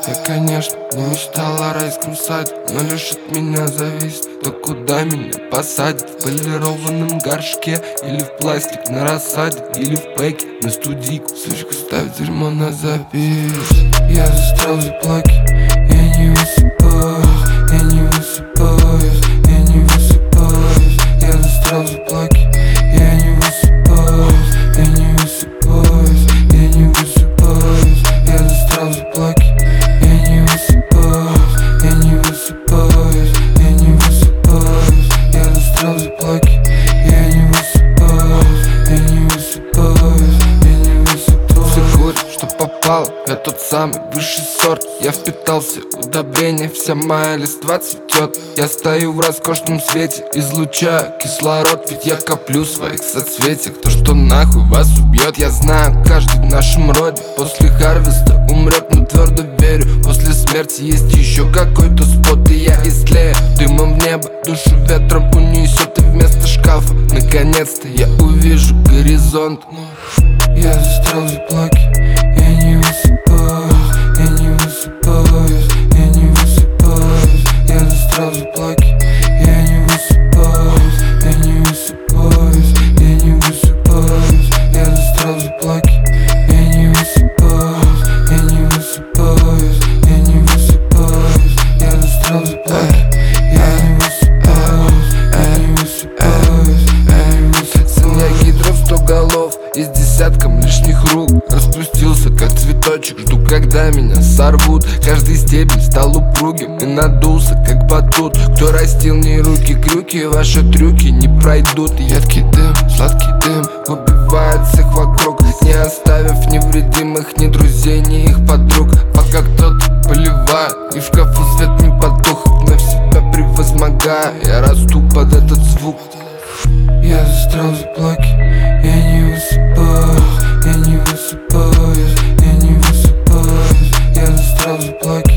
Я, конечно, не мечтал о райском саде, но лишь от меня зависит, то куда меня посадят. В полированном горшке или в пластик на рассаде, или в пэке на студийку свечку ставить, дерьмо на запись. Я застрял в зиплоке, я не высыпаюсь, я не высыпаюсь, я не высыпаюсь. Я застрял в зиплоке, я не высыпаюсь, я не высыпаюсь, я не высыпаюсь. Я застрял в зиплоке, я не высыпаюсь, я не высыпаюсь, я не высыпаюсь. Я застрял в зиплоке, я не высыпаюсь, я не высыпаюсь, я не высыпаюсь. Все курят, что попало, я тот самый высший сорт. Я впитался удобрение, вся моя листва цветет. Я стою в роскошном свете, излучаю кислород, ведь я коплю в своих соцветиях то, что нахуй вас убьет. Я знаю, каждый в нашем роде после харвеста умрет, но твердо верю, после смерти есть еще какой-то спот. И я истлею дымом в небо, душу ветром унесет, и вместо шкафа наконец-то я увижу горизонт. Я застрял в зиплоке, я не высыпаюсь, я не высыпаюсь, я не высыпаюсь. Я застрял в зиплоке, я не высыпаюсь, я не высыпаюсь, я не высыпаюсь. Я застрял в зиплоке, я не высыпаюсь, я не высыпаюсь, я не высыпаюсь. Я застрял в зиплоке, я не высыпаюсь, я не высыпаюсь, я не высыпаюсь. Сын я гидра в 100 голов и с десятком лишних рук. Распустился как цветочек, жду, когда меня сорвут. Каждый стебель стал упругим и надулся как батут. Кто растил мне руки-крюки, ваши трюки не пройдут. Едкий дым, сладкий дым убивает всех вокруг, не оставив невредимых ни друзей, ни их подруг. Пока кто-то поливает и в шкафу свет не потух, вновь себя превозмогая, я расту под этот звук. Я застрял в зиплоке, я не высыпаюсь, я не высыпаюсь, я не высыпаюсь. Я застрял в зиплоке.